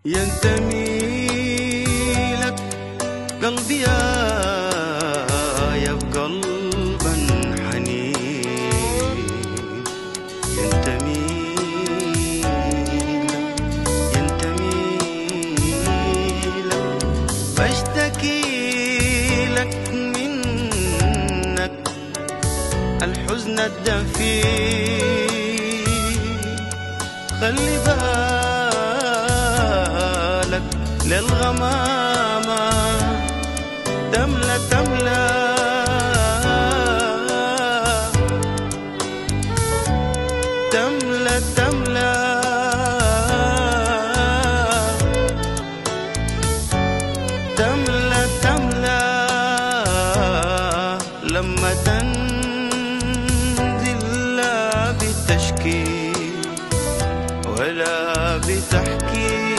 ينتمي لك قلبي يا قلبا حنين، ينتمي لك بشتكي لك منك الحزن الدفين. خلي بالك للغمامة تملى تملى تملى تملى تملى تملى لما تنزل لا بتشكي ولا بتحكي.